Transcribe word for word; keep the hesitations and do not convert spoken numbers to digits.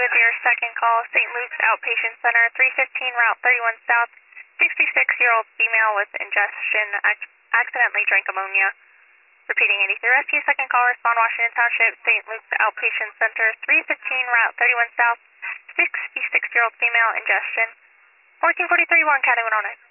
with your second call, Saint Luke's Outpatient Center, three fifteen Route thirty-one South, sixty-six-year-old female with ingestion, ac- accidentally drank ammonia. Repeating eighty-three rescue, second call, respond Washington Township, Saint Luke's Outpatient Center, three fifteen Route thirty-one South, sixty-six-year-old female, ingestion. fourteen forty-three, Warren County one oh nine.